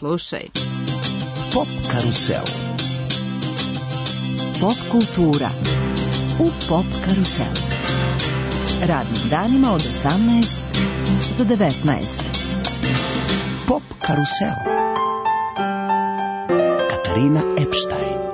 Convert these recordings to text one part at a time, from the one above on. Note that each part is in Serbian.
Slušaj. Pop karusel. Pop kultura u Pop karuselu. Radnim danima od 18 do 19. Pop karusel. Katarina Epstein.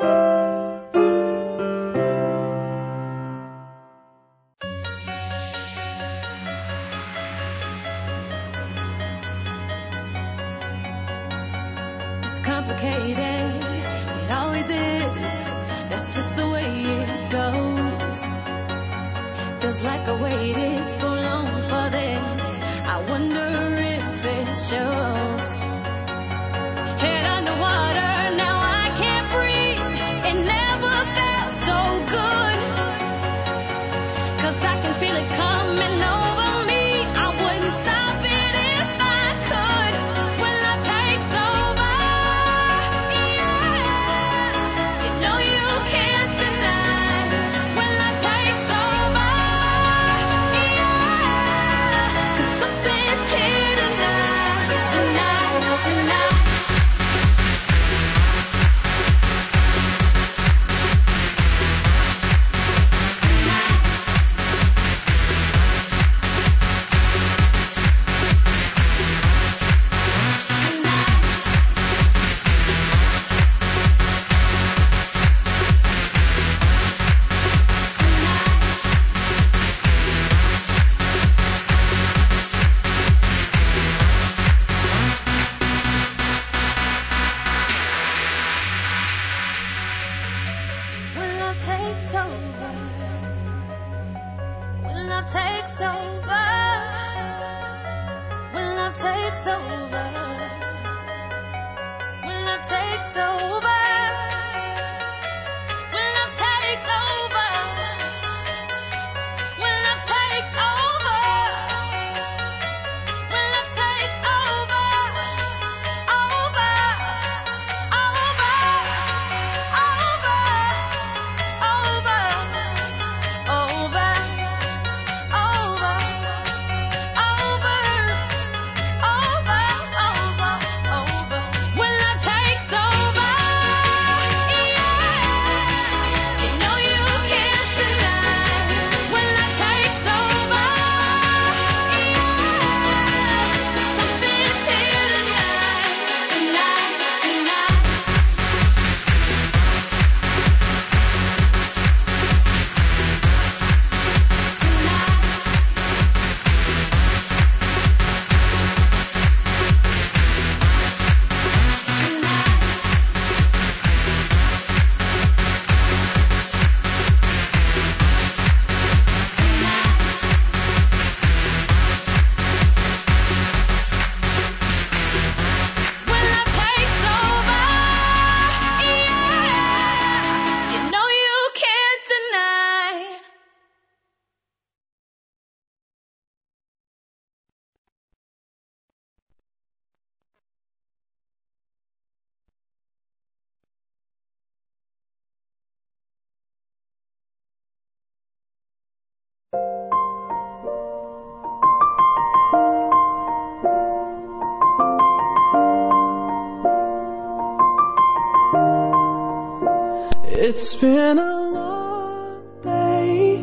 It's been a long day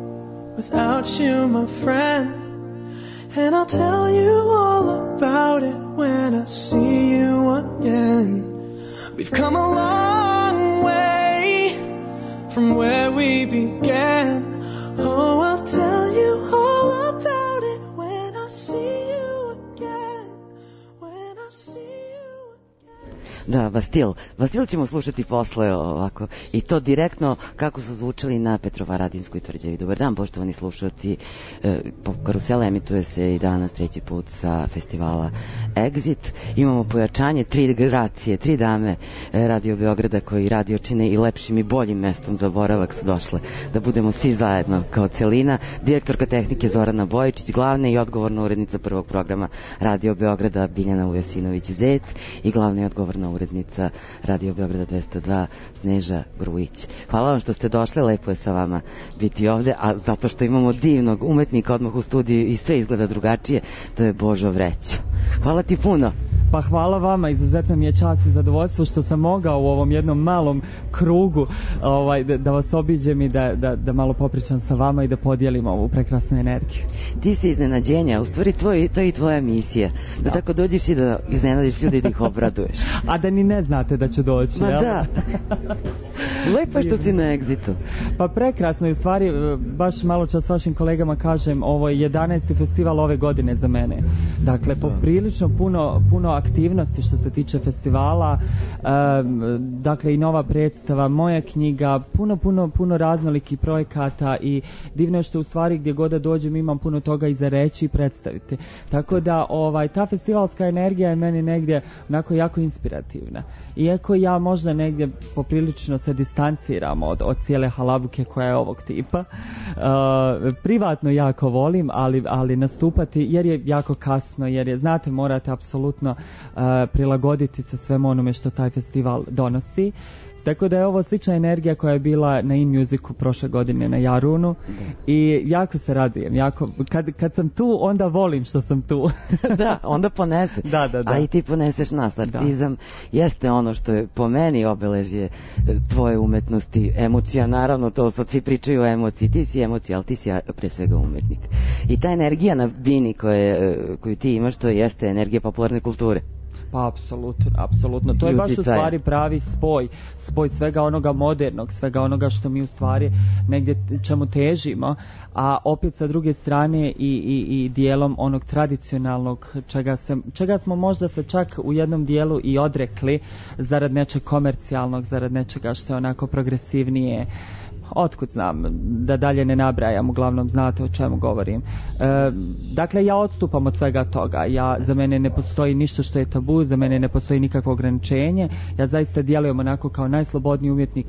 without you, my friend, and I'll tell you all about it when I see you again. We've come a long way from where we began. Oh, I'll tell you all about it when I see you again. When I see you again. Da, Bastil ćemo slušati posle ovako. I to direktno kako su zvučali na Petrovaradinskoj tvrđavi. Dobar dan, poštovani slušalci. Pop karusela emituje se i danas treći put sa festivala Exit. Imamo pojačanje, 3 generacije, 3 dame Radio Beograda koji radio čine i lepšim i boljim mestom za boravak su došle da budemo svi zajedno kao celina. Direktorka tehnike Zorana Bojičić, glavna i odgovorna urednica prvog programa Radio Beograda Biljana Ujasinović-Zec i glavna i odgovorna urednica Radio Beograda 202 Sneža Grujić. Hvala vam što ste došli, lepo je sa vama biti ovde, a zato što imamo divnog umetnika odmah u studiju i sve izgleda drugačije, to je Božo Vrećo. Hvala ti puno. Pa hvala vama, izuzetno mi je čast i zadovoljstvo što sam mogao u ovom jednom malom krugu da vas obiđem i da malo popričam sa vama i da podijelim ovu prekrasnu energiju. Ti si iznenađenja, u stvari to je i tvoja misija, da tako dođeš i da iznenadiš ljudi i da ih obraduješ. A da ni ne znate da ću doći. Ma jel? da. Lepo je što si na Exitu. Pa prekrasno, i u stvari baš malo čas s vašim kolegama kažem, ovo je 11. festival ove godine za mene. Dakle, poprilično puno aktivnosti što se tiče festivala, dakle i nova predstava, moja knjiga, puno raznolikih projekata i divno je što u stvari gdje god da dođem imam puno toga i za reći i predstaviti. Tako da ta festivalska energija je meni negdje onako jako inspirativna. Iako ja možda negdje poprilično se distanciram od cijele halabuke koja je ovog tipa. Privatno jako volim, ali nastupati jer je jako kasno, jer je, znate, morate apsolutno prilagoditi se svemu onome što taj festival donosi. Tako da je ovo slična energija koja je bila na In Musicu prošle godine na Jarunu i jako se radujem. Kad sam tu, onda volim što sam tu. Da, onda ponese. Da. A i ti poneseš nas. Artizam jeste ono što je po meni obeležje tvoje umetnosti. Emocija, naravno, to sad svi pričaju o emociji. Ti si emocija, ali ti si pre svega umetnik. I ta energija na bini koju ti imaš, to jeste energija popularne kulture. Pa apsolutno. To je baš u stvari pravi spoj svega onoga modernog, svega onoga što mi u stvari negdje čemu težimo, a opet sa druge strane i dijelom onog tradicionalnog čega smo možda se čak u jednom dijelu i odrekli zarad nečeg komercijalnog, zarad nečega što je onako progresivnije. Otkud znam, da dalje ne nabrajam, uglavnom znate o čemu govorim. Dakle, ja odstupam od svega toga. Za mene ne postoji ništa što je tabu, za mene ne postoji nikakvo ograničenje. Ja zaista djelujem onako kao najslobodniji umjetnik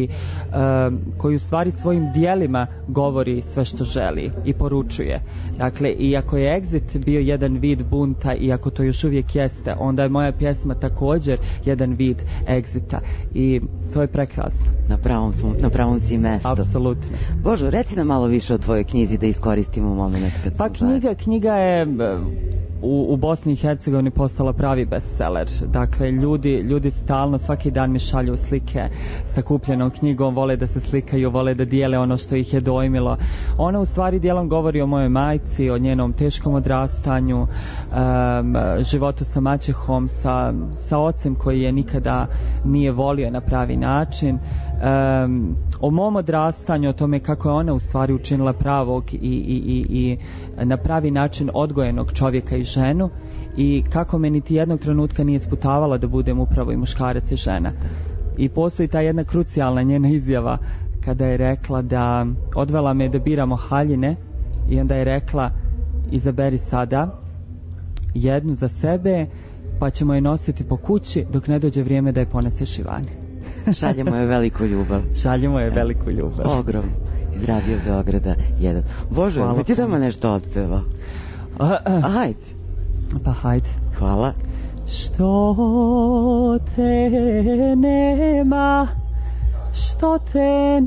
koji u stvari svojim dijelima govori sve što želi i poručuje. Dakle, iako je Exit bio jedan vid bunta, iako to još uvijek jeste, onda je moja pjesma također jedan vid Exita i to je prekrasno. Na pravom si mesto. Apsolutno. Božo, reci nam malo više o tvojoj knjizi da iskoristimo moment kad pa knjiga je u Bosni i Hercegovini postala pravi bestseller. Dakle, ljudi stalno svaki dan mi šalju slike sa kupljenom knjigom, vole da se slikaju, vole da dijele ono što ih je dojmilo. Ona u stvari dijelom govori o mojoj majci, o njenom teškom odrastanju, životu sa maćehom, sa ocem koji je nikada nije volio na pravi način, o mom odrastanju, o tome kako je ona u stvari učinila pravog i na pravi način odgojenog čovjeka i ženu i kako me niti jednog trenutka nije sputavala da budem upravo i muškarac i žena. I postoji ta jedna krucijalna njena izjava kada je rekla da odvela me da biramo haljine i onda je rekla izaberi sada jednu za sebe pa ćemo je nositi po kući dok ne dođe vrijeme da je poneseš i vani. Šaljemo je veliku ljubav. Šaljemo je veliku ljubav. Ogrom. Iz Radio Beograda 1. Bože, bi ti da me nešto otpeva? Hajde. Pa hajde. Hvala. Što te nema, što te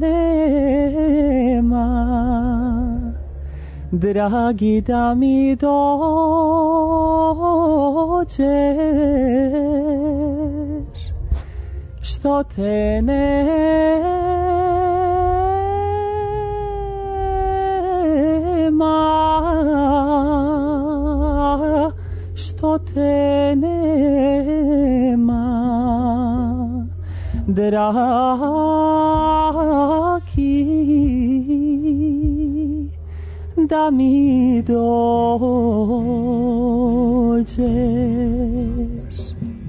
nema, dragi da mi dođeš, što te nema, što te nema, dragi, da mi dođeš.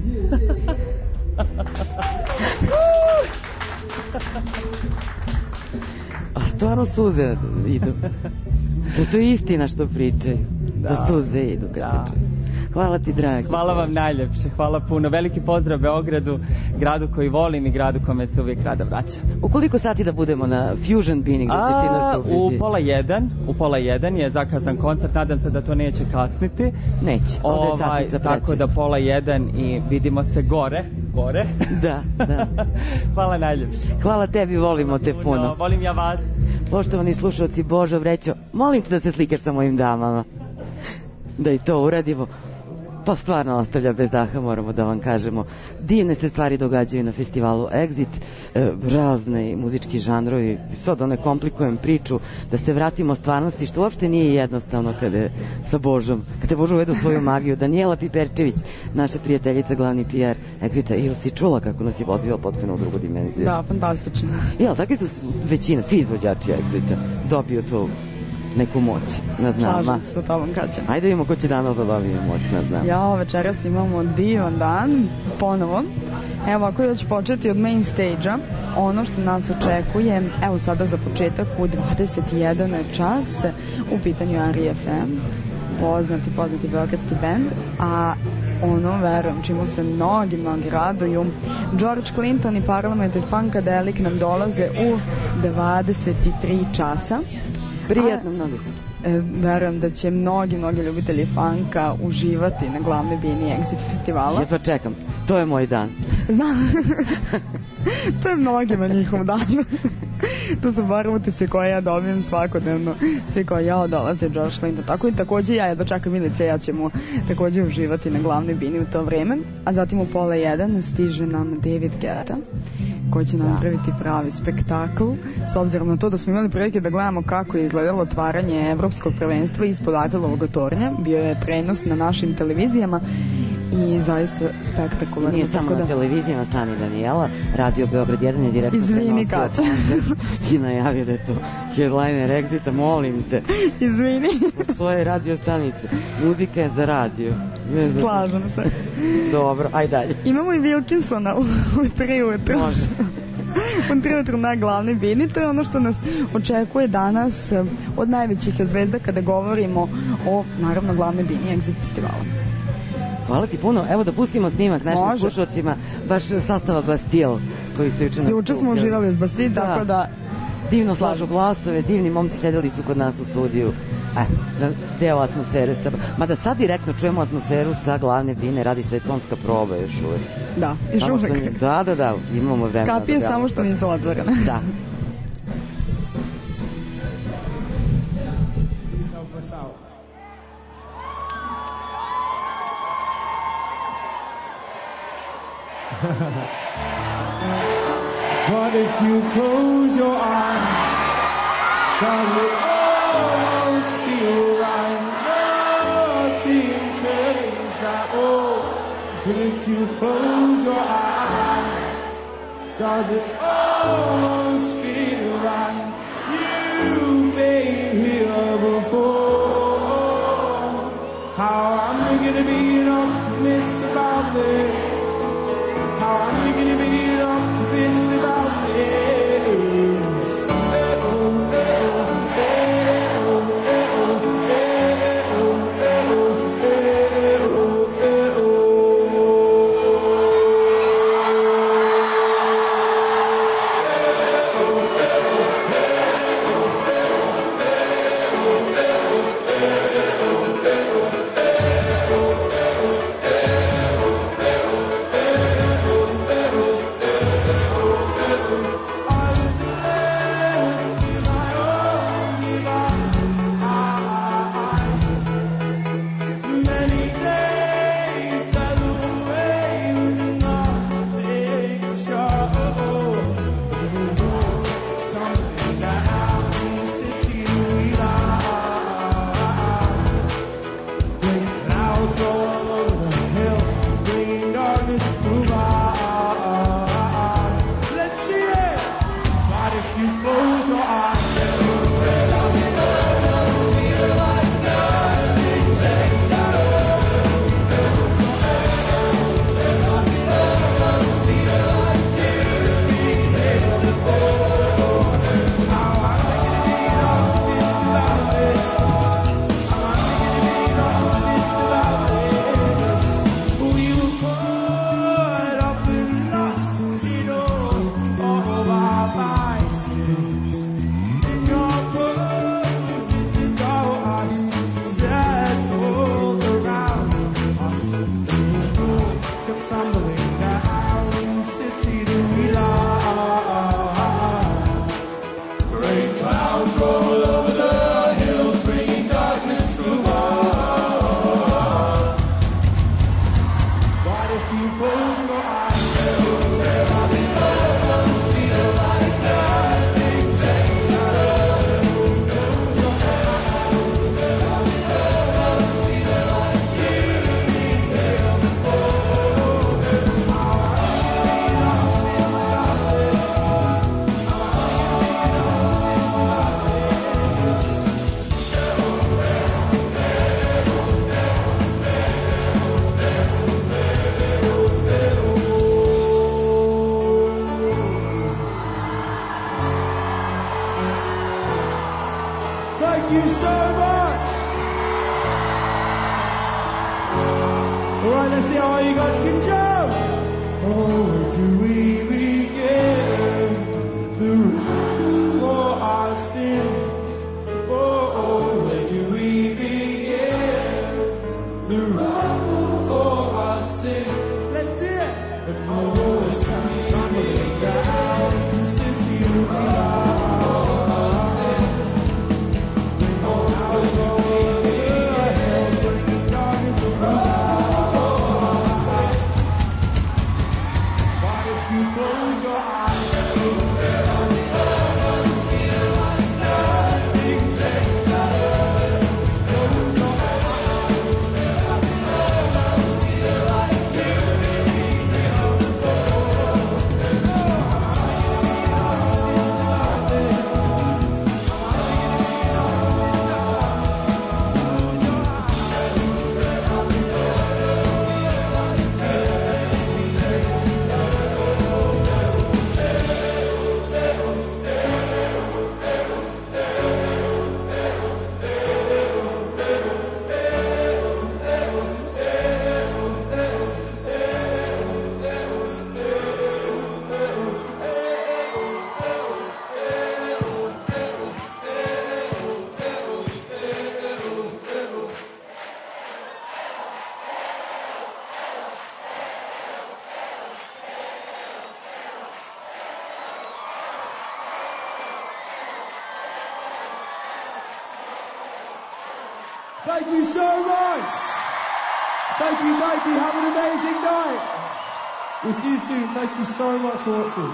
A stvarno suze idu. To je istina što pričaju. Da suze idu kad te čuju. Hvala ti, dragi. Hvala vam najljepše, hvala puno. Veliki pozdrav Beogradu, gradu koji volim i gradu kome se uvijek rado vraćam. U koliko sati da budemo na Fusion Bini gdje ćeš ti nastupiti? U pola jedan je zakazan koncert, nadam se da to neće kasniti. Neće, ovdje je satnica precizna. Tako da 12:30 i vidimo se gore. Da. Hvala najljepše. Hvala tebi, volimo te puno. Volim ja vas. Poštovani slušalci, Božo Vrećo, molim te da se slikaš sa mojim damama. Da i to uradimo. Pa stvarno ostavlja bez daha, moramo da vam kažemo. Divne se stvari događaju na festivalu Exit, razne muzički žanrovi. Sad da ne komplikujem priču, da se vratimo stvarnosti, što uopšte nije jednostavno kada je sa Božom, kada je Božo uvedu svoju magiju. Daniela Piperčević, naša prijateljica, glavni PR Exita. Ili si čula kako nas je odvio potpuno u drugu dimenziju? Da, fantastično. Jel, takvi su većina, svi izvođači Exita dobiju tu neku moć nad nama. Slažem se sa tobom, Kaća. Ajde vidimo ko će danas da dobije moć nad nama. Ja, večeras imamo divan dan, ponovo. Evo, ako ja ću početi od main stage-a, ono što nas očekuje, evo sada za početak u 21 čas, u pitanju R.E.F.M., poznati beogradski band, a ono, verujem, čemu se mnogi raduju, George Clinton i Parliament i Funkadelic nam dolaze u 23 časa. Prijatno mnogo. Verujem da će mnogi ljubitelji funka uživati na glavnoj bini Exit festivala. Ja pa čekam, to je moj dan. Znam, to je mnogima njihov dan. To su bar utice koje ja dobijem svakodnevno. Svi koji dolaze George Clinton. Tako i takođe ja da čekam Milice, ja ćemo takođe uživati na glavnoj bini u to vreme. A zatim u 12:30 stiže nam David Guetta, koji će napraviti pravi spektakl, s obzirom na to da smo imali prilike da gledamo kako je izgledalo otvaranje evropskog prvenstva ispod Eifelovog tornja. Bio je prenos na našim televizijama i zaista spektakularno. Nije samo na televizijama, stani Daniela, Radio Beograd 1 je direktno Izvini, Kaća. I najavio da je to headliner Exita, molim te. Izvini. Postoje radio stanice, muzika je za radio. Slažem se. Dobro, aj dalje. Imamo i Wilkinsona u 3 ujutru. Može. U 3 ujutru na glavnoj bini. To je ono što nas očekuje danas od najvećih zvezda kada govorimo o, naravno, glavnoj bini Exit festivala. Hvala ti puno. Evo da pustimo snimak našim slušalcima, baš sastava Bastille, koji se juče... Juče smo uživali uz Bastille, tako da... Divno slažu glasove, divni momci sedeli su kod nas u studiju. Deo atmosfere. Mada sad direktno čujemo atmosferu sa glavne bine, radi se tonska proba još uvek. Da, još uvek. Da, imamo vremena. Kapije samo što nisu otvorene. Da. But if you close your eyes, does it almost feel right? Nothing changed at all. And if you close your eyes, does it almost feel like you've been here before? How am I gonna be an optimist about this? How am I gonna be an optimist about this? on, let's see how you guys can jump. Oh, where do we begin? The root of our sins. Oh, where do we begin? The root of our sins. Let's do it. The walls come tumbling down since you are. Thank you so much. Thank you. Have an amazing night. We'll see you soon. Thank you so much for watching.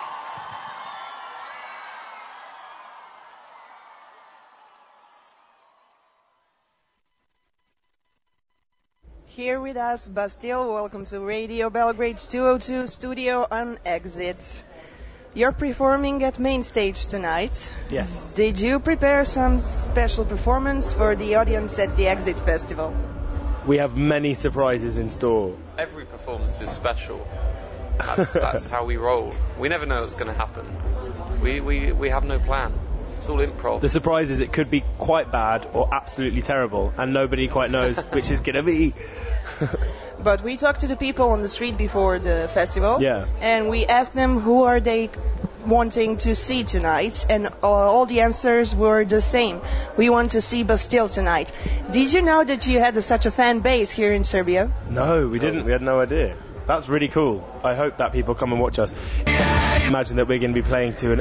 Here with us, Bastille. Welcome to Radio Belgrade's 202 studio on Exit. You're performing at Main Stage tonight. Yes. Did you prepare some special performance for the audience at the Exit Festival? We have many surprises in store. Every performance is special. That's how we roll. We never know what's going to happen. We have no plan. It's all improv. The surprise is it could be quite bad or absolutely terrible, and nobody quite knows which is going to be. But we talked to the people on the street before the festival, yeah, and we asked them who are they wanting to see tonight, and all the answers were the same. We want to see Bastille tonight. Did you know that you had such a fan base here in Serbia? No, we didn't. We had no idea. That's really cool. I hope that people come and watch us. Imagine that we're going to be playing to an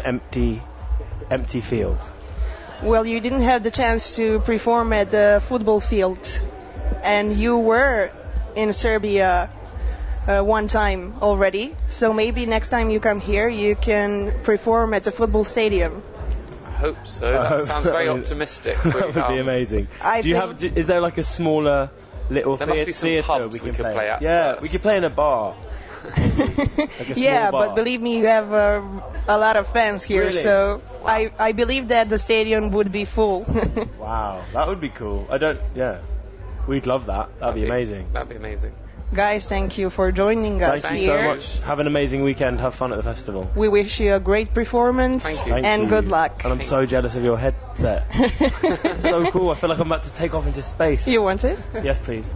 empty field. Well, you didn't have the chance to perform at the football field, and you were in Serbia one time already, so maybe next time you come here you can perform at the football stadium. I hope so. That sounds very optimistic. That would be amazing. Is there like a smaller little theatre we can play at? Yeah, first. We could play in a bar. Like yeah, bar. But believe me, you have a lot of fans here, really? So I believe that the stadium would be full. Wow, that would be cool. We'd love that. That'd be amazing. That'd be amazing. Guys, thank you for joining us Thank you here. so much. Have an amazing weekend. Have fun at the festival. We wish you a great performance. Thank you. And good luck. And I'm so jealous of your headset. It's so cool. I feel like I'm about to take off into space. You want it? Yes, please.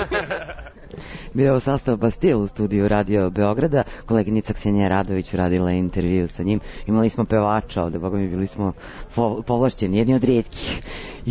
Bio je sastav Bastille u studiju Radio Beograda. Koleginica Ksenija Radović uradila intervju sa njim. Imali smo pevača ovde, boga mi bili smo povlašćeni, jedni od rijetkih.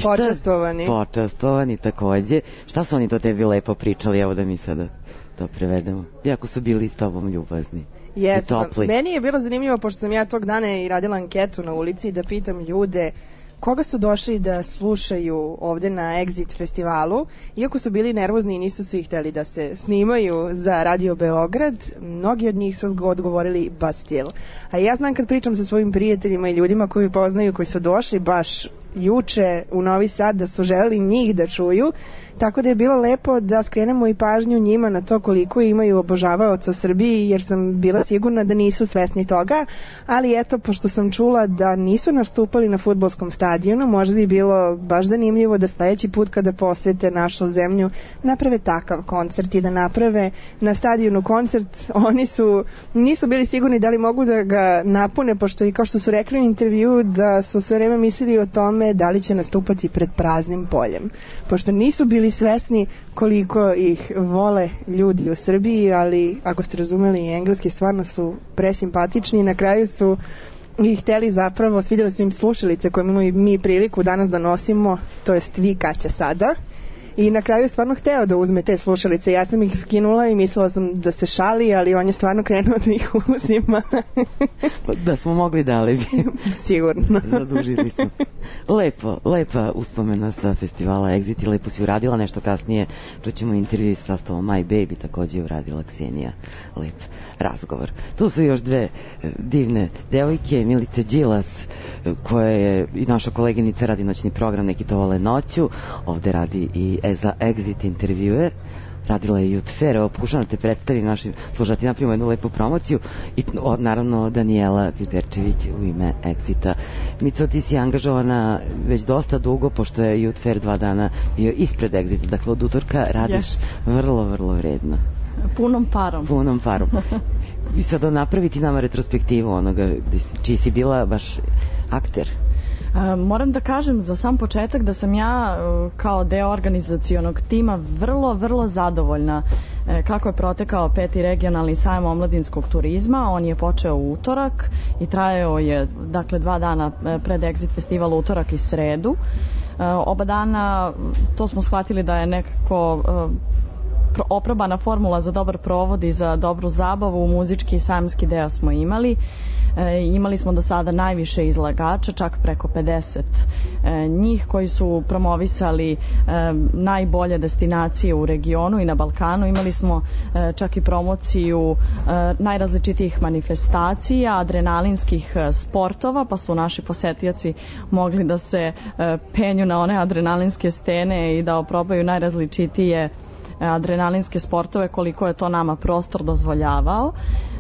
Počastovani takođe. Šta su oni to tebi lepo pričali, evo da mi sada to prevedemo. Iako su bili s tobom ljubazni. Yes, meni je bilo zanimljivo, pošto sam ja tog dana i radila anketu na ulici, da pitam ljude koga su došli da slušaju ovde na Exit festivalu. Iako su bili nervozni i nisu svi hteli da se snimaju za Radio Beograd, mnogi od njih su odgovorili Bastille. A ja znam kad pričam sa svojim prijateljima i ljudima koji poznaju, koji su došli baš juče u Novi Sad, da su želeli njih da čuju, tako da je bilo lepo da skrenemo i pažnju njima na to koliko imaju obožavaoca u Srbiji, jer sam bila sigurna da nisu svesni toga, ali eto, pošto sam čula da nisu nastupali na fudbalskom stadionu, možda bi bilo baš zanimljivo da sledeći put kada posete našu zemlju naprave takav koncert i da naprave na stadionu koncert. Oni nisu bili sigurni da li mogu da ga napune, pošto i kao što su rekli u intervju da su sve vreme mislili o tome je da li će nastupati pred praznim poljem. Pošto nisu bili svesni koliko ih vole ljudi u Srbiji, ali ako ste razumeli engleski, stvarno su presimpatični i na kraju su i hteli zapravo, svidjeli su im slušalice koje imamo i mi priliku danas da nosimo, to jest vi Kaća sada. I na kraju je stvarno hteo da uzme te slušalice. Ja sam ih skinula i mislila sam da se šali, ali on je stvarno krenuo da ih uzima. Da smo mogli dali bi. Sigurno. Zadužili smo. Lepa uspomena sa festivala Exit i lepo si uradila nešto kasnije. Čućemo intervju sa sastavom My Baby, takođe je uradila Ksenija. Lep razgovor. Tu su još dve divne devojke, Milica Đilas, koja je i naša koleginica, radi noćni program Neki to vole noću, ovde radi i za Exit intervjue, radila je Youth Fair. Evo, pokušam da te predstavim našim slušati, napravimo jednu lepu promociju i naravno Danijela Piperčević u ime Exita. Mico, ti si angažovana već dosta dugo, pošto je Youth Fair 2 dana bio ispred Exita, dakle od utorka radiš vrlo vredno. Punom parom. I sad napraviti nama retrospektivu onoga čiji si bila baš akter. Moram da kažem za sam početak da sam ja kao deo organizacionog tima vrlo zadovoljna kako je protekao 5. regionalni sajam omladinskog turizma. On je počeo u utorak i trajao je, dakle, 2 dana pred Exit festival, utorak i sredu. Oba dana to smo shvatili da je nekako oprobana formula za dobar provod i za dobru zabavu. Muzički i sajamski deo smo imali. Imali smo do sada najviše izlagača, čak preko 50 njih koji su promovisali najbolje destinacije u regionu i na Balkanu. Imali smo čak i promociju najrazličitijih manifestacija, adrenalinskih sportova, pa su naši posetioci mogli da se penju na one adrenalinske stene i da oprobaju najrazličitije adrenalinske sportove koliko je to nama prostor dozvoljavao.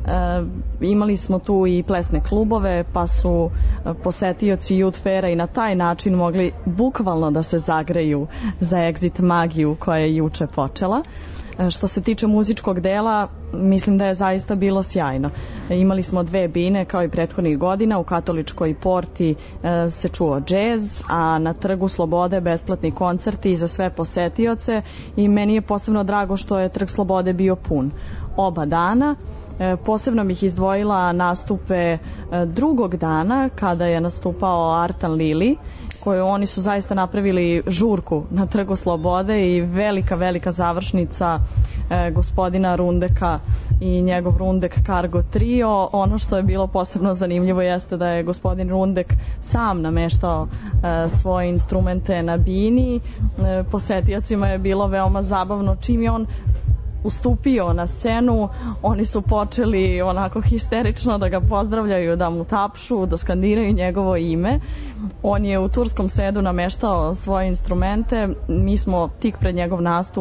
Imali smo tu i plesne klubove, pa su posetioci Youth Faira i na taj način mogli bukvalno da se zagreju za Exit magiju koja je juče počela. Što se tiče muzičkog dela, mislim da je zaista bilo sjajno. Imali smo 2 bine kao i prethodnih godina. U Katoličkoj porti se čuo džez, a na Trgu Slobode besplatni koncerti za sve posetioce i meni je posebno drago što je Trg Slobode bio pun oba dana. Posebno bih izdvojila nastupe drugog dana kada je nastupao Artan Lili, koju oni su zaista napravili žurku na Trgu Slobode i velika završnica gospodina Rundeka i njegov Rundek Cargo Trio. Ono što je bilo posebno zanimljivo jeste da je gospodin Rundek sam nameštao svoje instrumente na bini. Posetiocima je bilo veoma zabavno. Čim je on ustupio na scenu, oni su počeli onako histerično da ga pozdravljaju, da mu tapšu, da skandiraju njegovo ime. On je u turskom sedu nameštao svoje instrumente. Mi smo tik pred njegov nastup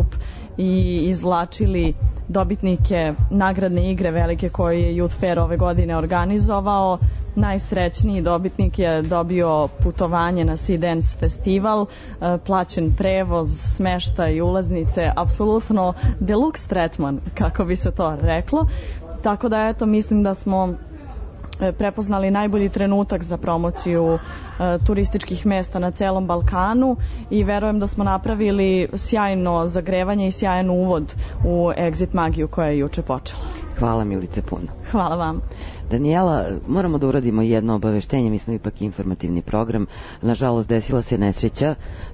i izvlačili dobitnike nagradne igre velike koje je Youth Fair ove godine organizovao. Najsrećniji dobitnik je dobio putovanje na Sea Dance festival, plaćen prevoz, smeštaj i ulaznice, apsolutno deluxe tretman, kako bi se to reklo. Tako da eto, mislim da smo prepoznali najbolji trenutak za promociju turističkih mesta na celom Balkanu i verujem da smo napravili sjajno zagrevanje i sjajan uvod u Exit magiju koja je juče počela. Hvala Milice puno. Hvala vam. Danijela, moramo da uradimo jedno obaveštenje, mi smo ipak informativni program. Nažalost, desila se nesreća,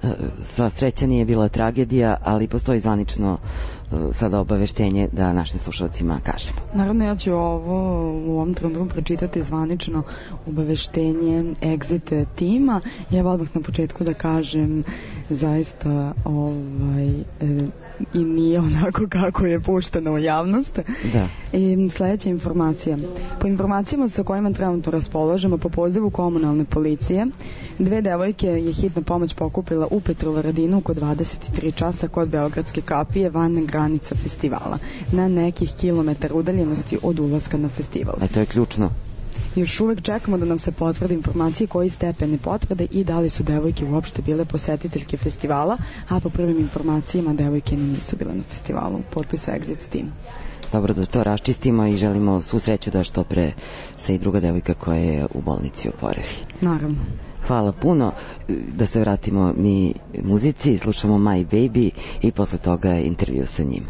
sva sreća nije bila tragedija, ali postoji zvanično sada obaveštenje da našim slušalcima kažemo. Naravno, ja ću ovo u ovom trenutku pročitati zvanično obaveštenje Exit tima. Ja odmah na početku da kažem zaista i nije onako kako je pušteno u javnost. Da. I sledeća informacija. Po informacijama sa kojima trenutno raspolažemo, po pozivu komunalne policije, 2 devojke je hitna pomoć pokupila u Petrovaradinu oko 23 časa kod Beogradske kapije van granica festivala, na nekih kilometara udaljenosti od ulaska na festival. A to je ključno. Još uvek čekamo da nam se potvrde informacije koji stepeni potvrde i da li su devojke uopšte bile posetiteljke festivala, a po prvim informacijama devojke nisu bile na festivalu. Potpisu Exit Team. Dobro, da to raščistimo i želimo svu sreću da što pre se i druga devojka koja je u bolnici oporavi. Naravno. Hvala puno. Da se vratimo mi muzici, slušamo My Baby i posle toga intervju sa njim.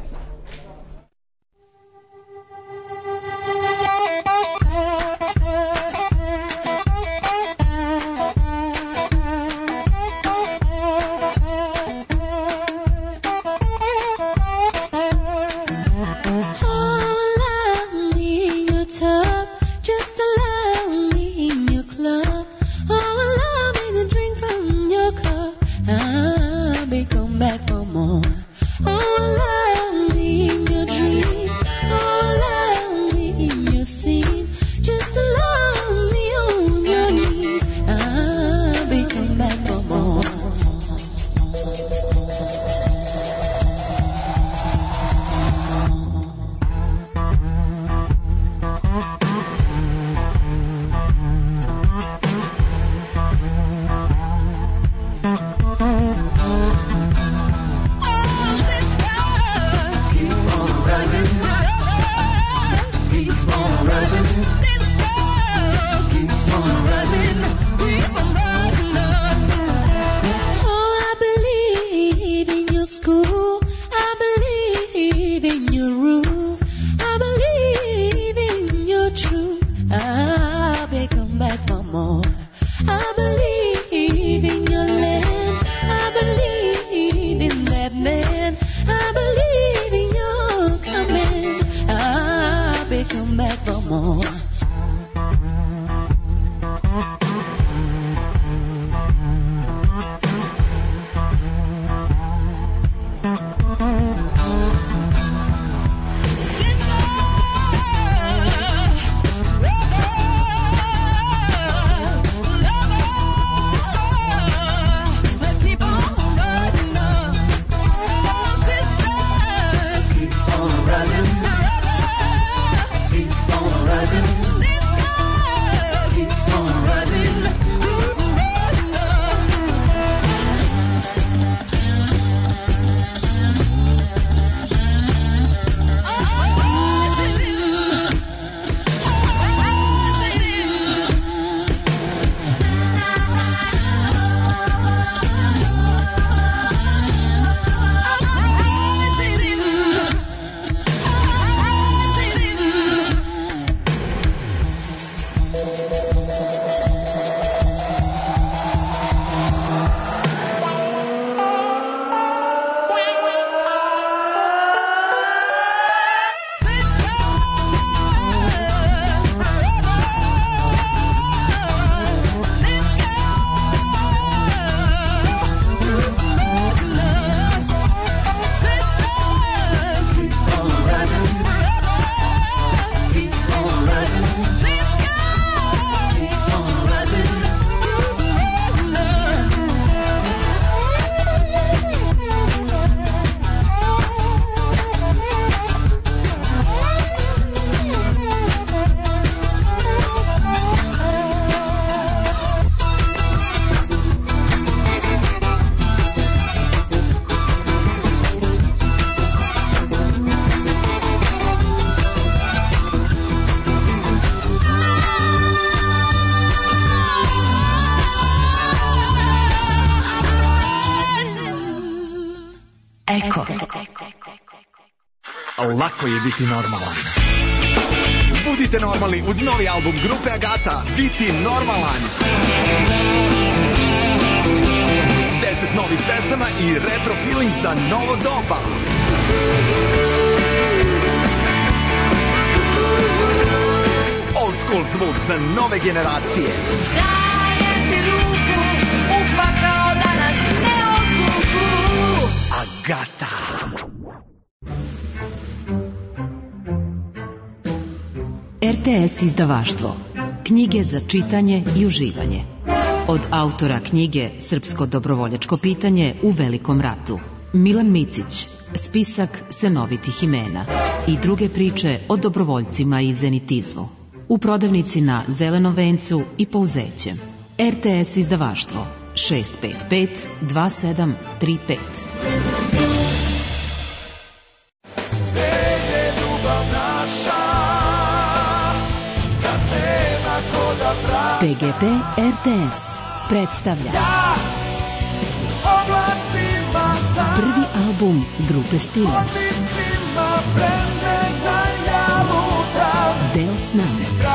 Eko. Lako je biti normalan. Budite normalni uz novi album grupe Agata, Biti normalan. 10 novih pesama i retro feeling za novo doba. Old school zvuk za nove generacije. Dajem ti ruku, upakao da nas ne odvuku. Agata. RTS izdavaštvo. Knjige za čitanje i uživanje. Od autora knjige Srpsko dobrovoljačko pitanje u Velikom ratu. Milan Micić, spisak senovitih imena i druge priče o dobrovoljcima i zenitizmu. U prodavnici na Zelenom vencu i Pouzeće. RTS izdavaštvo 655 2735. PGP RTS. predstavlja prvi album grupe Stila. Deo sna.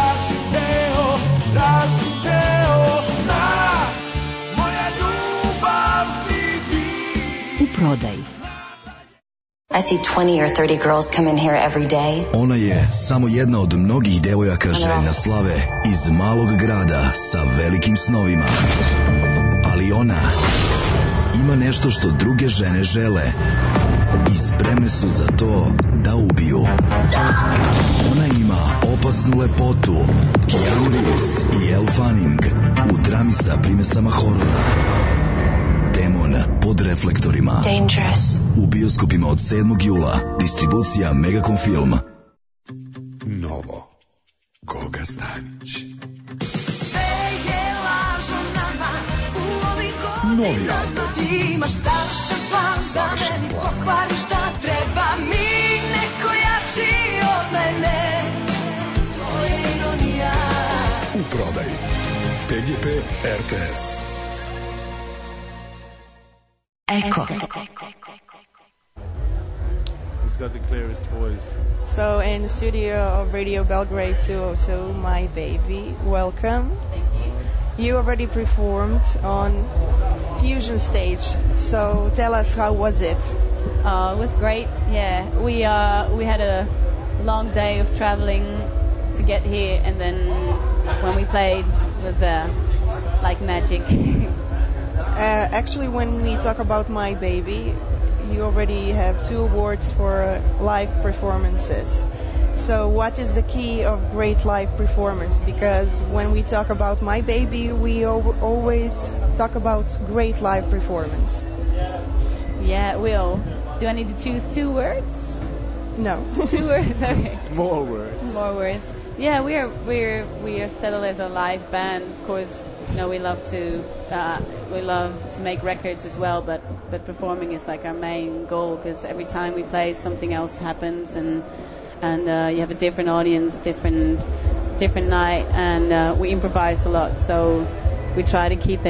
U prodaji. I see 20 or 30 girls come in here every day. Ona je samo jedna od mnogih devojaka željna slave iz malog grada sa velikim snovima. Ali ona ima nešto što druge žene žele i spremne su za to da ubiju. Ona ima opasnu lepotu, Keanu Reeves i Elle Fanning u drami sa primesama horora. Demon pod reflektorima. Dangerous. U bioskopima od 7. jula. Distribucija Megacom Film. Novo. Goga Stanić. Novi album. Ti imaš savršen plan da meni pokvariš šta treba mi neko jači od mene. To je ironija. U prodaji. PGP RTS. Eko. He's got the clearest voice. So in the studio of Radio Belgrade 202, My Baby, welcome. Thank you. You already performed on Fusion stage, so tell us, how was it? It was great. Yeah, we had a long day of traveling to get here, and then when we played, it was like magic. Actually, when we talk about My Baby, you already have 2 awards for live performances. So what is the key of great live performance? Because when we talk about My Baby, we always talk about great live performance. Yeah, Will. Do I need to choose 2 words? No. 2 words, okay. More words. More words. Yeah, we are settled as a live band. Of course, you know, we love to make records as well, but performing is like our main goal, because every time we play, something else happens, and you have a different audience, different night, and we improvise a lot. So we try to keep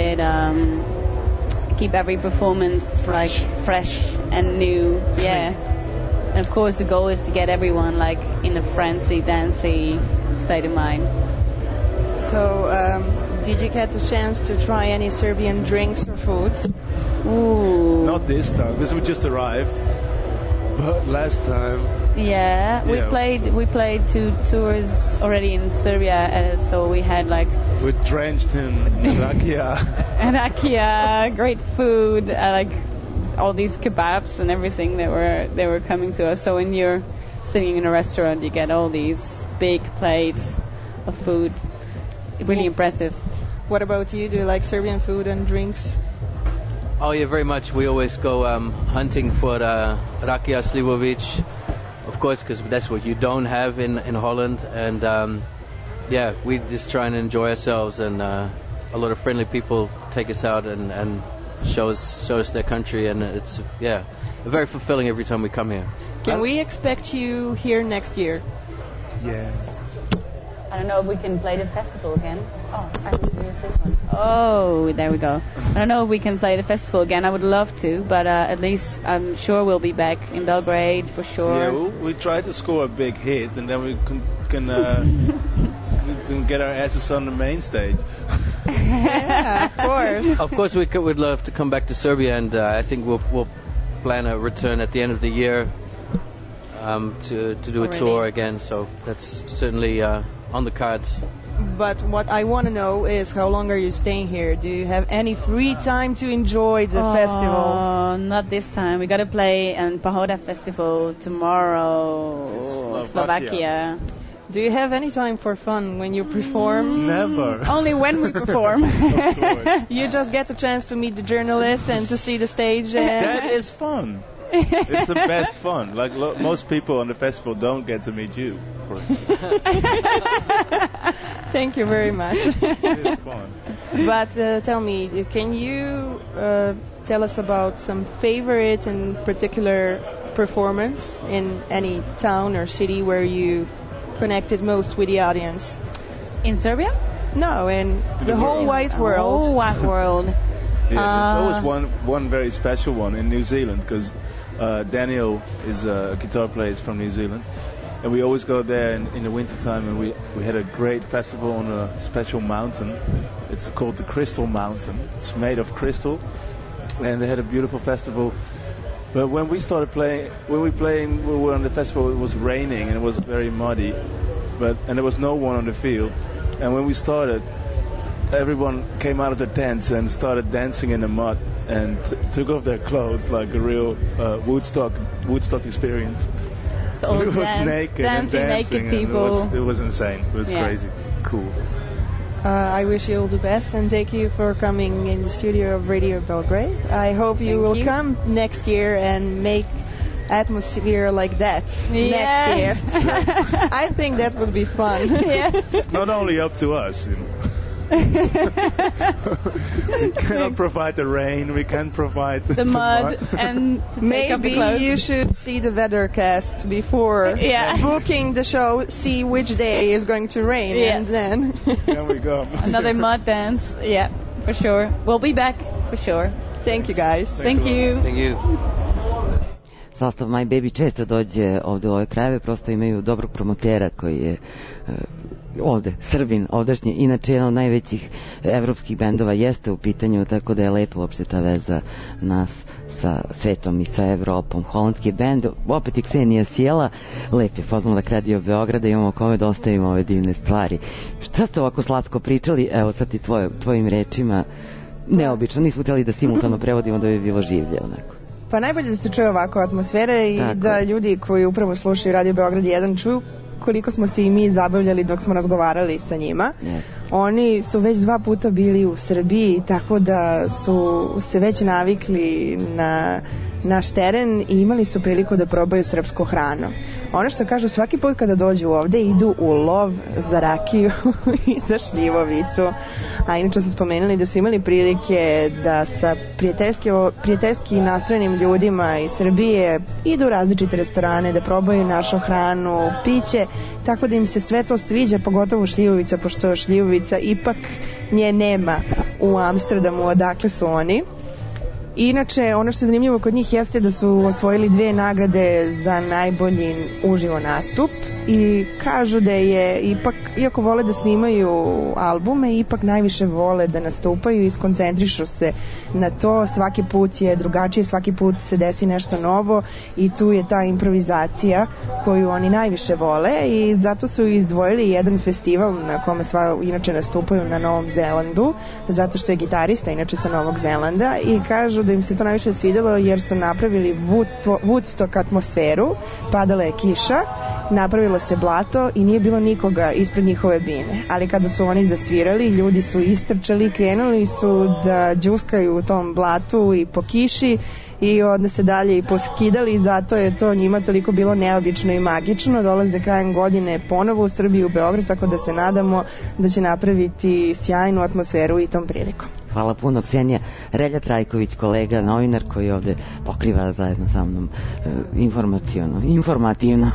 every performance like fresh and new. Yeah. And of course, the goal is to get everyone like in a frenzy, dancey state of mind. So, did you get the chance to try any Serbian drinks or foods? Ooh. Not this time, because we just arrived. But last time. Yeah, we played 2 tours already in Serbia, so we had like. We're drenched in rakia. And rakia, great food, like all these kebabs and everything they were coming to us. So when you're sitting in a restaurant, you get all these big plates of food. Really impressive. What about you? Do you like Serbian food and drinks? Oh yeah, very much. We always go hunting for rakia slivovic, of course, because that's what you don't have in Holland. And yeah, we just try and enjoy ourselves, and a lot of friendly people take us out and show us their country, and it's very fulfilling every time we come here. Can we expect you here next year? Yes. I don't know if we can play the festival again. Oh, I need to use this one. Oh, there we go. I don't know if we can play the festival again. I would love to, but at least I'm sure we'll be back in Belgrade for sure. Yeah, we try to score a big hit, and then we can get our asses on the main stage. Yeah, of course. Of course, we'd love to come back to Serbia, and I think we'll plan a return at the end of the year to do a tour again. So that's certainly on the cards. But what I want to know is, how long are you staying here? Do you have any free time to enjoy the festival? Not this time. We got to play in Pahoda Festival tomorrow, Slovakia. Do you have any time for fun when you perform? Never. Only when we perform. Of course. You just get the chance to meet the journalists and to see the stage. That is fun. It's the best fun. Like most people on the festival don't get to meet you. Thank you very much. It is fun. But tell me, can you tell us about some favorite and particular performance in any town or city where you connected most with the audience? In Serbia? No, in the whole wide world. Whole wide world. Yeah, there's always one very special one in New Zealand because Daniel is a guitar player from New Zealand, and we always go there in the winter time, and we had a great festival on a special mountain. It's called the Crystal Mountain. It's made of crystal, and they had a beautiful festival. But when we were on the festival, it was raining and it was very muddy, and there was no one on the field. And when we started, everyone came out of their tents and started dancing in the mud and took off their clothes like a real Woodstock experience. So it was naked dancing, and dancing, naked people. And it was insane. It was crazy. Cool. I wish you all the best and thank you for coming in the studio of Radio Belgrade. I hope you will come next year and make atmosphere like that next year. I think that would be fun. Yes. It's not only up to us, you know. We cannot provide the rain, we can provide the mud and maybe you should see the weathercast before booking the show, see which day is going to rain, and then there we go. Another mud dance, for sure. We'll be back for sure. Thank you guys. Thank you. Thank you. Sastav My Baby često dođe ovde u ove krajeve, prosto imaju dobrog promotera koji je ovde, Srbin, ovdašnji, inače jedan od najvećih evropskih bendova jeste u pitanju, tako da je lepo uopšte ta veza nas sa svetom i sa Evropom. Holandski bend, opet i Ksenija Sjela, lep je Podmladak Radio Beograda, imamo kome da ostavimo ove divne stvari. Šta ste ovako slatko pričali, evo sad i tvojim rečima, neobično, nismo htjeli da simultano prevodimo da bi bilo življe onako. Pa najbolje da se čuje ovako atmosfera i da ljudi koji upravo slušaju Radio Beograd 1 čuju koliko smo se i mi zabavljali dok smo razgovarali sa njima. Oni su već 2 puta bili u Srbiji, tako da su se već navikli na naš teren i imali su priliku da probaju srpsku hranu. Ono što kažu, svaki put kada dođu ovde idu u lov za rakiju i za šljivovicu. A inače su spomenuli da su imali prilike da sa prijateljski nastrojenim ljudima iz Srbije idu u različite restorane da probaju našu hranu, piće, tako da im se sve to sviđa, pogotovo šljivovica, pošto šljivovica ipak nje nema u Amsterdamu, odakle su oni. Inače, ono što je zanimljivo kod njih jeste da su osvojili 2 nagrade za najbolji uživo nastup i kažu da je ipak, iako vole da snimaju albume, ipak najviše vole da nastupaju i skoncentrišu se na to. Svaki put je drugačije, svaki put se desi nešto novo i tu je ta improvizacija koju oni najviše vole i zato su izdvojili jedan festival na kome inače nastupaju na Novom Zelandu, zato što je gitarista inače sa Novog Zelanda i kažu da im se to najviše svidjelo jer su napravili Woodstock atmosferu, padala je kiša, napravilo se blato i nije bilo nikoga ispred njihove bine, ali kada su oni zasvirali, ljudi su istrčali, krenuli su da đuskaju u tom blatu i po kiši i onda se dalje i poskidali i zato je to njima toliko bilo neobično i magično. Dolaze krajem godine ponovo u Srbiju, u Beograd, tako da se nadamo da će napraviti sjajnu atmosferu i tom prilikom. Hvala puno, Ksenija. Relja Trajković, kolega, novinar koji ovde pokriva zajedno sa mnom informativno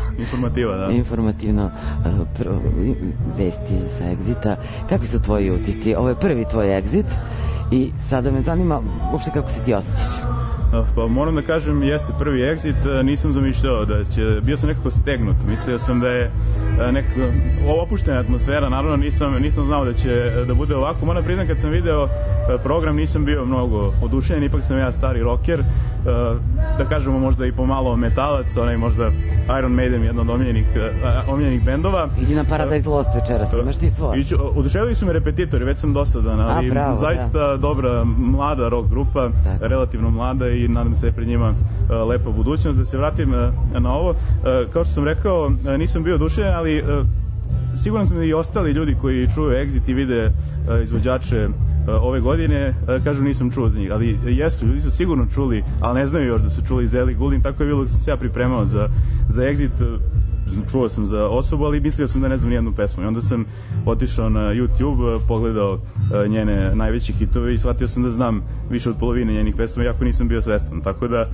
vesti sa Exita. Kakvi su tvoji utisci? Ovo je prvi tvoj Exit i sada me zanima uopšte kako se ti osjećaš. Pa moram da kažem, jeste prvi Exit, nisam zamišljao da će, bio sam nekako stegnut, mislio sam da je nekako opuštena atmosfera, naravno nisam znao da će da bude ovako. Moram priznam, kad sam video program nisam bio mnogo oduševljen, ipak sam ja stari rocker, da kažemo možda i pomalo metalac, onaj možda Iron Maiden, jedan od omiljenih bendova. Idi na Paradise Lost večeras, imaš ti svoj. Oduševili su me repetitori, već sam dosadan, ali zaista dobra mlada rock grupa, relativno mlada i nadam se pred njima lepa budućnost. Da se vratim na ovo, kao što sam rekao, nisam bio oduševljen, ali siguran sam da i ostali ljudi koji čuju Exit i vide izvođače ove godine, kažu nisam čuo za njih, ali jesu, ljudi su sigurno čuli, ali ne znaju još da su čuli za Ellie Goulding, tako je bilo da sam se ja pripremao za Exit, čuo sam za osobu, ali mislio sam da ne znam nijednu pesmu i onda sam otišao na YouTube, pogledao njene najveće hitove i shvatio sam da znam više od polovine njenih pesma, iako nisam bio svestan, tako da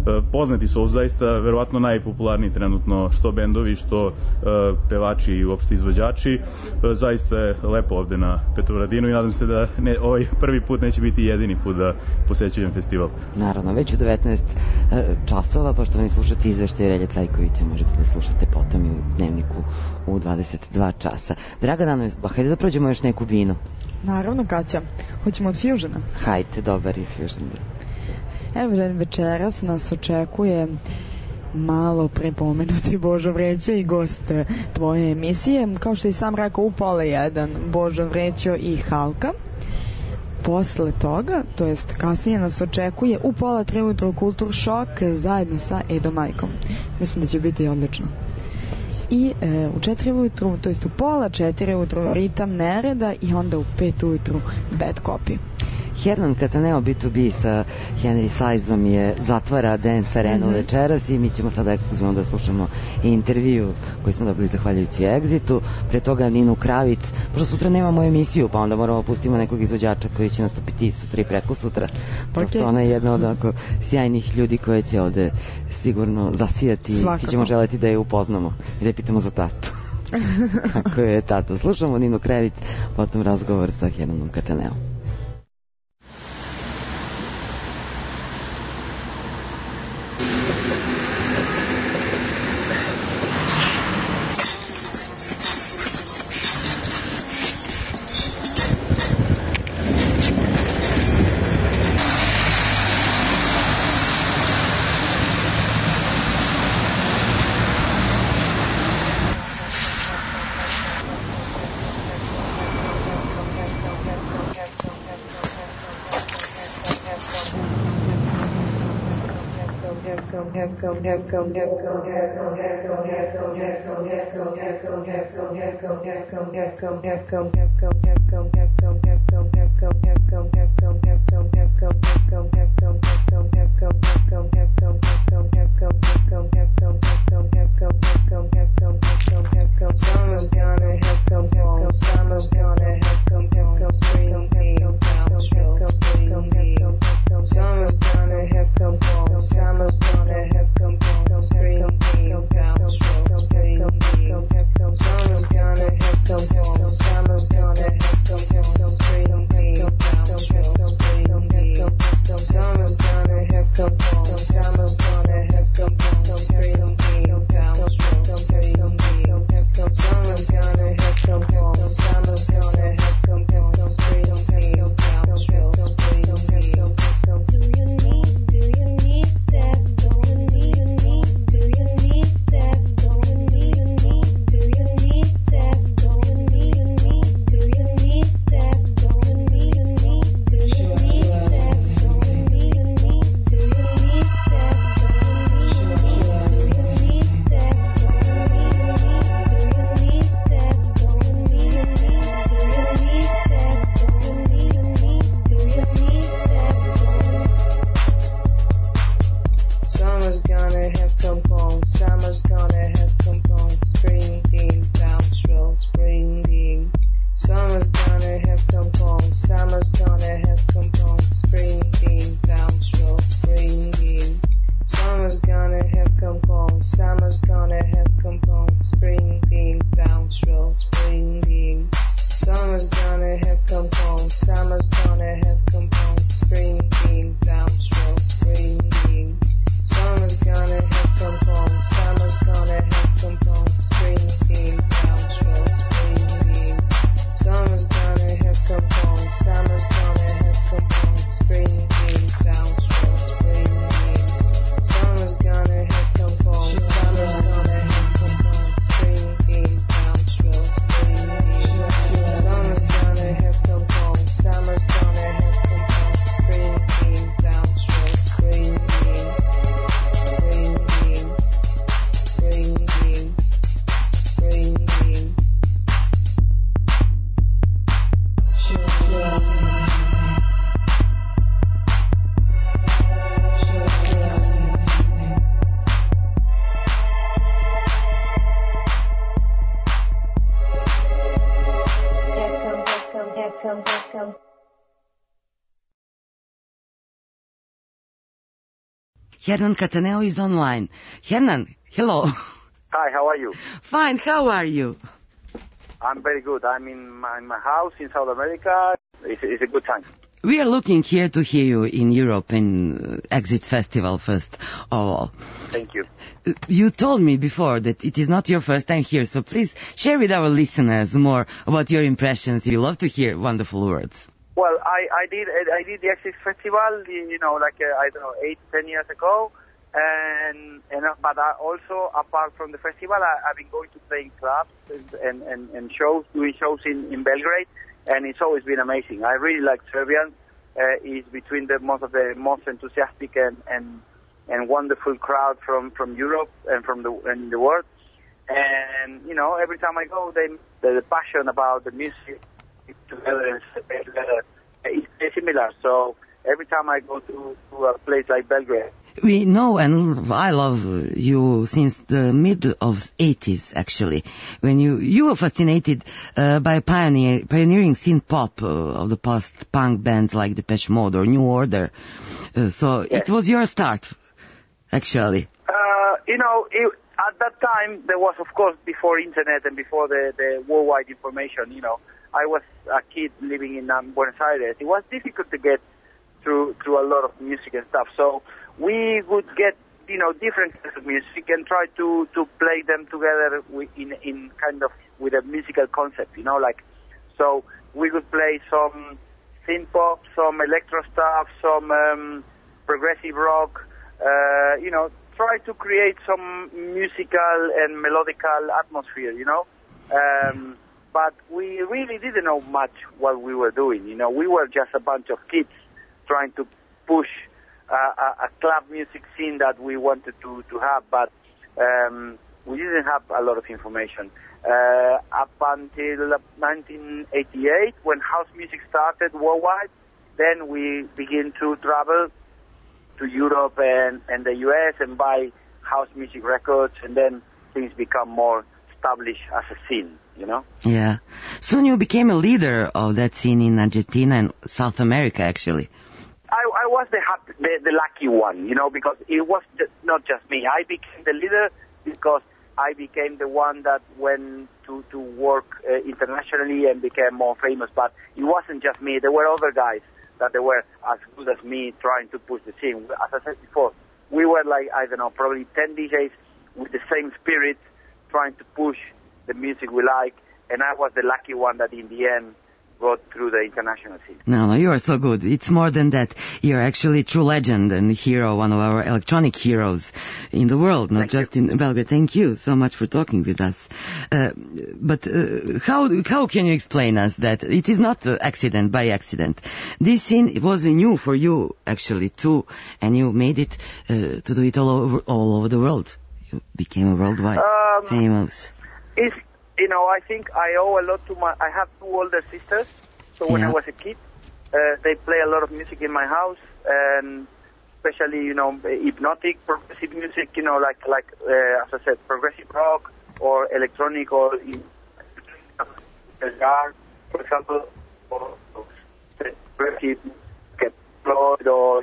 Poznati su zaista verovatno najpopularniji trenutno što bendovi, što pevači i uopšte izvođači. Zaista je lepo ovde na Petrovaradinu i nadam se da ovaj prvi put neće biti jedini put da posećujem festival. Naravno, već u 19 časova, poštovani slušatelji, izveštaje Relje Trajkovića možete da slušate potom i u Dnevniku u 22 časa. Draga Dano, hajde da prođemo još neku binu. Naravno, Kaća. Hoćemo od Fusiona. Hajde, dobar je Fusion. Evo, večeras nas očekuje malo prepomenuti Božo Vreća i gost tvoje emisije. Kao što i sam rekao, u 12:30 Božo Vrećo i Halka. Posle toga, to jest kasnije, nas očekuje u 2:30 ujutro Kultur šok zajedno sa Edo Majkom. Mislim da će biti odlično. I u 4 ujutru, to jest u 3:30 ujutru Ritam nereda i onda u 5 ujutru Bad Copy. Hernan Cataneo B2B sa Henry Saizom je zatvara Dance Arenu večeras i mi ćemo sada ekskluzivno da slušamo i intervju koji smo dobili zahvaljujući Exitu. Pre toga Ninu Kravic, pošto sutra nemamo emisiju, pa onda moramo pustimo nekog izvođača koji će nastupiti sutra i preko sutra. Prosto ona je jedna od onako sjajnih ljudi koja će ovde sigurno zasijati i svi ćemo želeti da je upoznamo i da je pitamo za tatu. Kako je tato. Slušamo Ninu Kravic, potom razgovor sa Hernanom Cataneom. Hernan Cataneo is online. Hernan, hello. Hi, how are you? Fine, how are you? I'm very good. I'm in my house in South America. It's a good time. We are looking here to hear you in Europe in Exit Festival first of all. Thank you. You told me before that it is not your first time here, so please share with our listeners more about your impressions. You love to hear wonderful words. Well, I did the Exit Festival, I don't know, 8-10 years ago, but I also, apart from the festival, I've been going to playing clubs and shows, doing shows in Belgrade, and it's always been amazing. I really like Serbians. It's between the most enthusiastic and wonderful crowd from Europe and from the world. And every time I go, the passion about the music together is similar. So every time I go to a place like Belgrade. We know, and I love you since the mid of 80s, actually, when you were fascinated by pioneering synth pop of the past punk bands like Depeche Mode or New Order. So yes. It was your start, actually. At that time, there was, of course, before internet and before the worldwide information, I was a kid living in Buenos Aires. It was difficult to get through a lot of music and stuff. So we would get, different kinds of music and try to play them together in kind of with a musical concept, so we would play some synth pop, some electro stuff, some progressive rock, try to create some musical and melodical atmosphere, but we really didn't know much what we were doing. We were just a bunch of kids trying to push a club music scene that we wanted to have, but we didn't have a lot of information. Up until 1988, when house music started worldwide, then we began to travel to Europe and the US and buy house music records, and then things become more established as a scene, Yeah. Soon you became a leader of that scene in Argentina and South America, actually. I was the lucky one, because it was not just me. I became the leader because I became the one that went to work internationally and became more famous. But it wasn't just me. There were other guys that they were as good as me trying to push the scene. As I said before, we were probably 10 DJs with the same spirit trying to push the music we like, and I was the lucky one that in the end got through the international scene. No, you are so good. It's more than that. You're actually a true legend and hero, one of our electronic heroes in the world, not just in Belgrade. Thank you so much for talking with us. But how can you explain us that it is not accident by accident? This scene was new for you, actually, too, and you made it to do it all over the world. You became a worldwide famous. I think I owe a lot to I have two older sisters, so when I was a kid, they play a lot of music in my house, and especially, hypnotic, progressive music, like as I said, progressive rock, or electronic, or for example, or progressive, Floyd, or,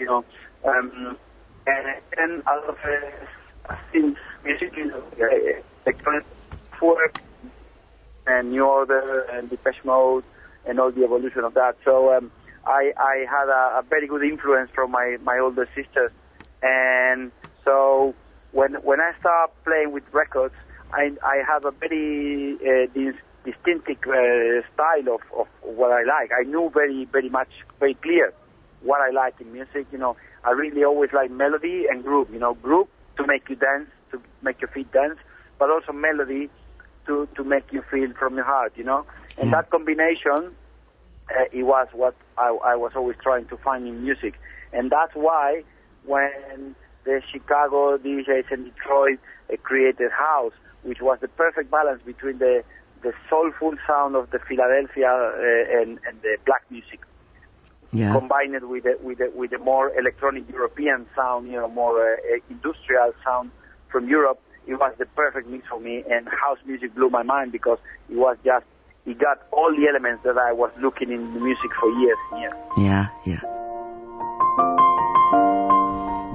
and a lot of synth music, electronic work, and New Order and Depeche Mode and all the evolution of that. So I had a very good influence from my older sisters, and so when I started playing with records, I have a very distinctive style of what I like. I knew very clear what I like in music. I really always like melody and groove. Groove to make you dance, to make your feet dance, but also melody to make you feel from your heart, And that combination, it was what I was always trying to find in music. And that's why when the Chicago DJs in Detroit created house, which was the perfect balance between the soulful sound of the Philadelphia and the black music, combined with the more electronic European sound, more industrial sound from Europe. It was the perfect mix for me, and house music blew my mind because it got all the elements that I was looking in the music for years and years. Yeah.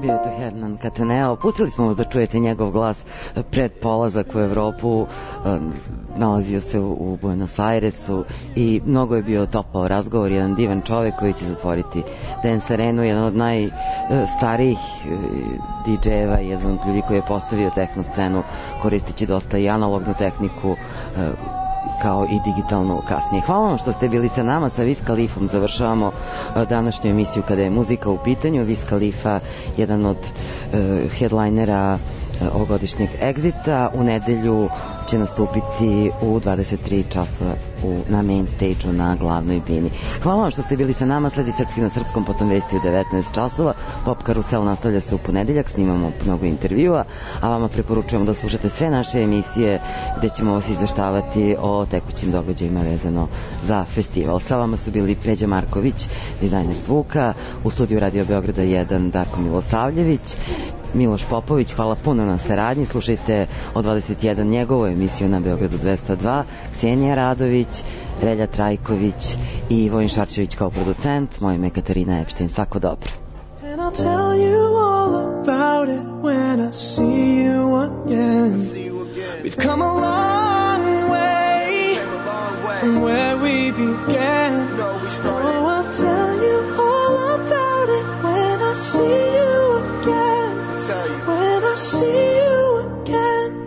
Bio je to Hernan Cataneo. Pustili smo vas da čujete njegov glas pred polazak u Evropu. Nalazio se u Buenos Airesu i mnogo je bio topao razgovor. Jedan divan čovek koji će zatvoriti Dance Arenu, jedan od najstarijih DJ-eva, jedan od ljudi koji je postavio tehno scenu koristeći dosta i analognu tehniku kao i digitalno kasnije. Hvala vam što ste bili sa nama. Sa Wiz Khalifom završavamo današnju emisiju kada je muzika u pitanju. Wiz Khalifa, jedan od headlinera ovogodišnjeg Exita, u nedelju će nastupiti u 23 časova na main stage-u na glavnoj bini. Hvala vam što ste bili sa nama. Sledi Srpski na srpskom, potom vesti u 19 časova. Pop Karusel nastavlja se u ponedeljak, snimamo mnogo intervjua, a vama preporučujemo da slušate sve naše emisije gde ćemo vas izveštavati o tekućim događajima vezano za festival. Sa vama su bili Peđa Marković, dizajner zvuka, u studiju Radio Beograda 1 Darko Milosavljević, Miloš Popović, hvala puno na saradnji. Slušajte od 21 njegovu emisiju na Beogradu 202, Ksenija Radović, Relja Trajković i Vojin Šarčević kao producent. Moje ime je Katarina Epštajn. Svako dobro. And I'll tell you all about it when I see you again. We've come a long way from where we began. Oh, I'll tell you all about it when I see you again. When I see you again.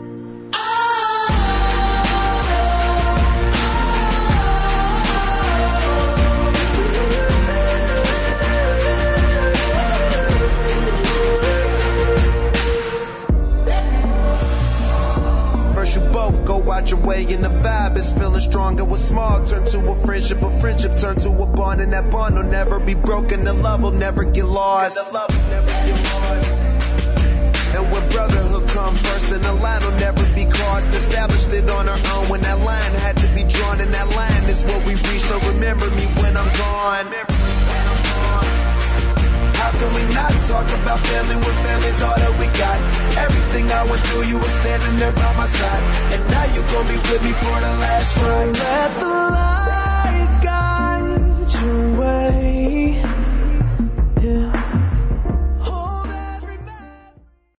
First you both go out your way and the vibe is feeling stronger. What's small turn to a friendship turn to a bond, and that bond will never be broken. The love will never get lost. And when brotherhood come first, then the line will never be crossed. Established it on our own when that line had to be drawn, and that line is what we reach. So remember me when I'm gone. How can we not talk about family when family's all that we got? Everything I went through, you were standing there by my side, and now you're gonna be with me for the last ride. Let the light